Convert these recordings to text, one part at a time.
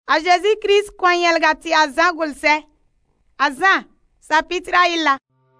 A Jésus-Christ koanyelga ti Azan gulse. Azan, sapitra illa.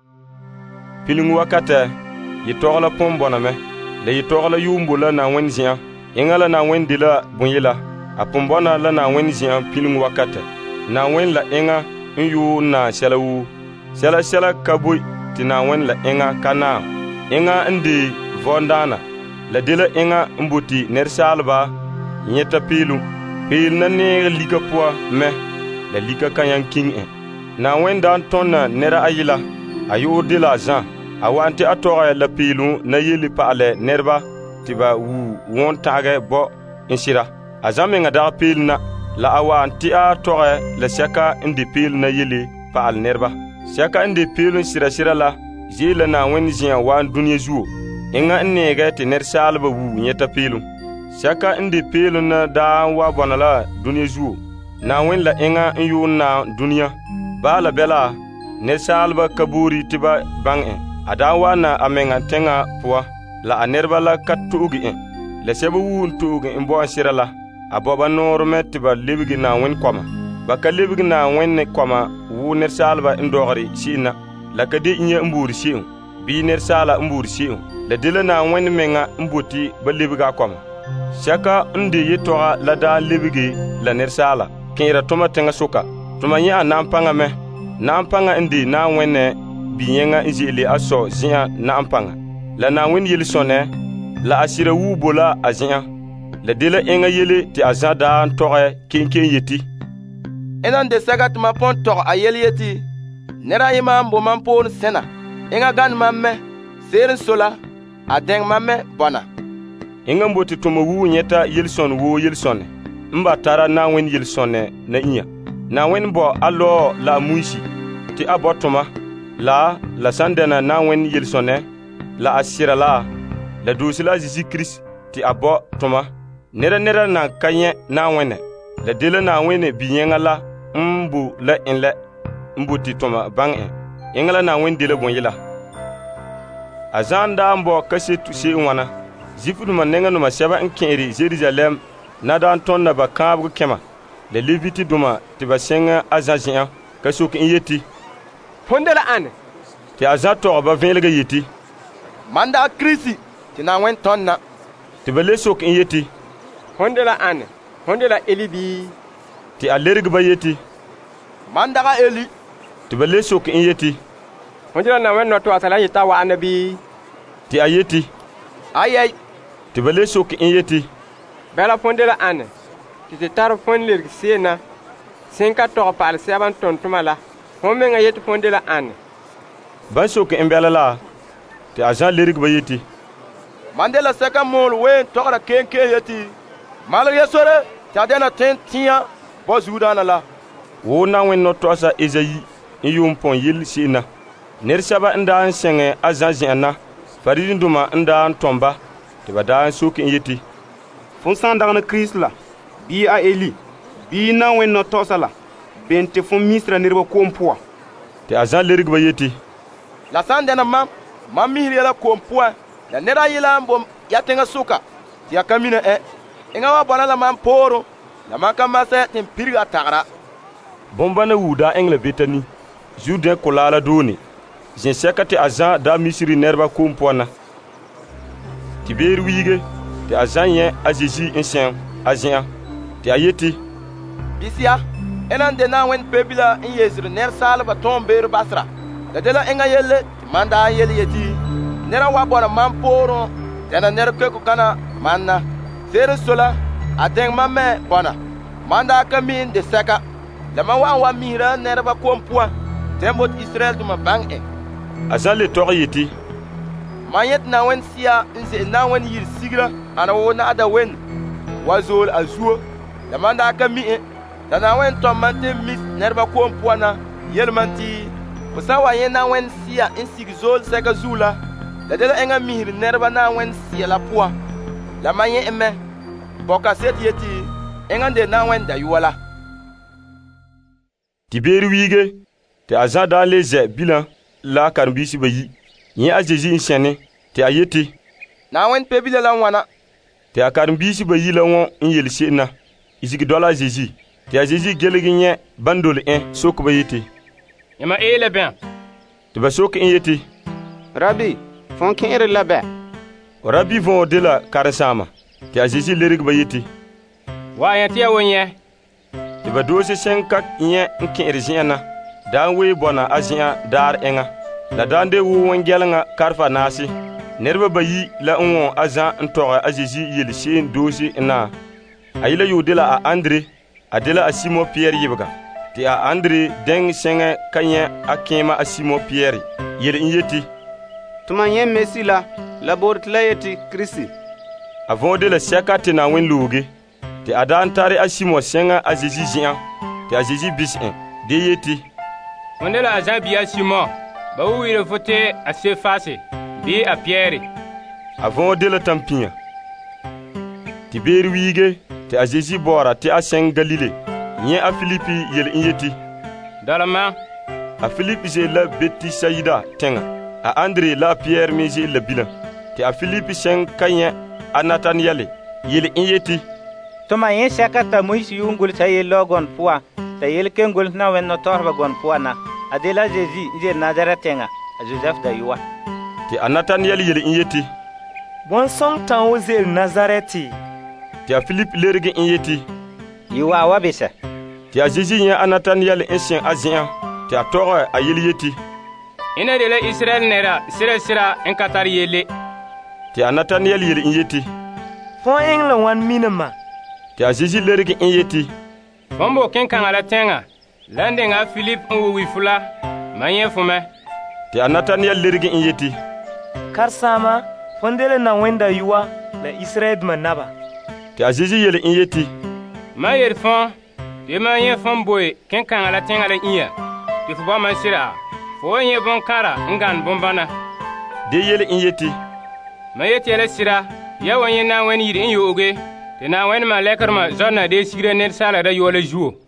Pilingu wakate, yitogla pomboname, le yitogla yumbula na wenzia, ingala na wendila bunyila, a pombona la na wenzia pilingu wakate. Na wen la inga nyu na shalawu, shala kabui ti na wen la inga kana. Inga ndi vondana, la dila inga mbuti nersalba, nyeta pilu. Pil na ne lika poa me, la lika kanyan king en. Na wen dan tonna nera ayila, ayu dila zan. Awante atoga la pilu na yili paale nerba tiba wu won tage bo insira. Azame nga da pil na la awanti atoga la shaka indi pil na yili paal nerba. Shaka indi pilu shira la jila na wen jian wan dunya zuo. Inga nege ti nersalba wu nyeta pilu. Shaka indi pilu na da wa bonala dunya zuo. Na wen la inga yu na dunya. Ba la bela nersalba kaburi tiba bang Adawa na amenga tenga pua la anerba la katuugi le sebu wun tuugi imbo ansira la aboba nor metiba libigi na wen kwama baka libigi na wen kwama wu nersalba indogari shina la kadi nye mburi shiu bi nersala mburi shiu le dile na wen menga mbuti ba libiga kwama shaka ndi yitoga la da libigi la nersala kira tuma tenga suka tuma nya nampanga me nampanga ndi na wenne biyenga injili aso zia na ampanga la na wen yeli sone la asira wu bola azia la dela enga yeli ti azada toge kinkin yeti enan de sagat ma pon tor ayeli yeti nera imam bo man pon sena enga gan mamme serin sola adeng mamme bona enga mboti tuma wu nyeta yelson wo yelsone mba tara na wen yelsone na inya na wen bo allo la muishi ti abotuma la sandena na wen yelsone la asira la dusila Jésus-Christ ti abo toma nera na kanye na wene la dele na wene biyenga la mbu la inle mbu ti toma bang ingala na wen dele bonyila azanda mbo kase tusi wana zifudu manenga no masaba nkeri Jerusalem na dan tonna ba kabgu kema le leviti duma ti basenga azazia kasuk yeti Pondela ane. Ti azato ba venlega yeti. Manda krisi ti na wen tonna. Ti bele sok in yeti. Pondela ane. Pondela elibi. Ti alerg ba yeti. Manda ga eli. Ti bele sok in yeti. Pondela na wen noto atala yita wa anabi. Ti ayeti. Ayay. Ti bele sok in yeti. Bela pondela ane. Ti te tar pondler sena. Senka to pa al seban tontumala. Homenga yeti pondela ane. Ban sok in bela ti ajan lirig ba yeti. Mandela seka mol wen tokra kenke yeti. Malri yesore tadena tentia bozudana la. Wo na wen no tosa Ezayi yum pon yil sina. Nersaba nda senge ajan jena. Faridin duma nda tomba. Ti bada sok in yeti. Fon sandana Christ la. Bi a Eli. Bi na wen no tosa la. Bente fon misra nirba kompoa. Ti ajan lirig ba yeti. La sandena mam mihri la kompoa. La nera yila mbom yatenga suka. Ti akamina inga wa bona la mam poro. La maka masa tin pirga tagra. Bombana wuda engle betani. Jude kolala doni. Jen sekati ajan da misri nerba kompoa. Ti ber wige. Ti ajan yen ajiji insien ajan. Ti ayeti. Bisia. Enan de na wen pebila in yezir ner salba ton ber basra da dela enga yelle manda yelle yeti nera wa bona man poro dana ner ko kana manna ser sola adeng mamme bona manda kamin de seka la ma wa mira ner ba kompua tembo Israel duma bang azale to yeti mayet na wen sia inse na wen yir sigra ana wona ada wen wazol azuo la manda kamin dana wen to mante mis nerba ko mpuana yelmanti musawa yena wen sia insigzol sega zula da dela enga mihir nerba na wen sia la poa la manye eme boka set yeti enga de na wen da yuwala tiberi wige te azada leze bilan la karbisi bayi yin ajeji insene te ayeti na wen pebile la wana te akarbisi bayi la won in yelsi na isigi dola jeji tɩ a Zezi gelg n yẽ ban dol sokba yetɩ: yãmba eela bẽ? tɩ ba sok n yetɩ: Rabi, fõn kẽer la bɛ? Rabi võo de la karen-sãama. Tɩ a Zezi lerg ba yetɩ: wa yã tɩ ya won yẽ. tɩ ba doose sẽn ka yẽ n kẽer zẽna daa n wee bõna a zẽa daar ẽngã la daa n de wʋ wẽn-gɛlengã karfa naase. Ned bayi la n wõ a Zã n tog a Zezi yel-seen doose n na. A yɩla yʋʋ de la a Andre, a de la a Simo Pɩyɛɛr yɩbga. Tɩ a Andre dẽng sẽngẽ ka yẽ a kẽema a Simo Pɩyɛɛr yel n yetɩ: tɩ mam yẽ Mesi la boor tɩ la yetɩ Kirisi. A võo de la sɛka tɩ na wẽn looge. Tɩ a daa n tare a Simo sẽngã a Zezi zẽã. Tɩ a Zezi bis de yetɩ: fõn de la a Zã bia Simo, ba wɩɩre fo tɩ a Sefase bɩ a Pɩyɛɛre. A võo de la tãm-pĩã. Tɩ beer wiige tɩ a Zezi baoora tɩ a sẽng Galile. Yẽ a Filipi yel n yetɩ: dalma. A Filip zeel la Betisayida tẽngã. A Andre la a Pɩyɛɛr me zeel la bilã. Tɩ a Filip sẽng ka yẽ a Nataniyɛle yel n yetɩ: tɩ ma yẽ sɛka t'a Moyiis yʋʋn gʋls a yell gõn pʋgã t'a yell ken gʋls na wẽnd no-taoosbã gõn pʋgã a de la Zezi n zel Nazarɛt tẽngã a Zozɛf da yʋa. Tɩ a Nataniyɛl yel n yetɩ: bõn-sõng tã wo zel Nazarɛtɩ? Tɩ a Filip lerg n yetɩ: yʋa wa besa. Tɩ a Zezi yẽ a Nataniyɛl n sẽ a zẽã tɩ a tog a yel yetɩ: yẽna de la Israɛl neda sɩda n ka tar yelle. Tɩ a Nataniyɛl yel n yetɩ: fõ ẽng la wãn minimã? Tɩ a Zezi lerg n yetɩ: fõn bo kẽn-kãngã la tẽngã la n denga a Filip n wi fo la, ma yẽ fo me. Tɩ a Nataniyɛl lerg n yetɩ: Karen-sãama, fõn de la na wẽnda yʋa la Israɛl dũmã naba. Tɩ a Zezi yel n yetɩ: ma yel fõn tɩ ma yẽ fõn boe kẽn-kãngã la tẽngã la ĩyã tɩ fo bãmb n sɩda, fo wa yẽ bõn-kãra n gãnd bõn-bãna. De yel n yetɩ: ma yet yɛla sɩda ya wa yẽ na n wẽn yɩɩd n yooge tɩ na n wẽnd malɛkdmã zɔrna dee sigrã ned saalgdã yoolã zuo.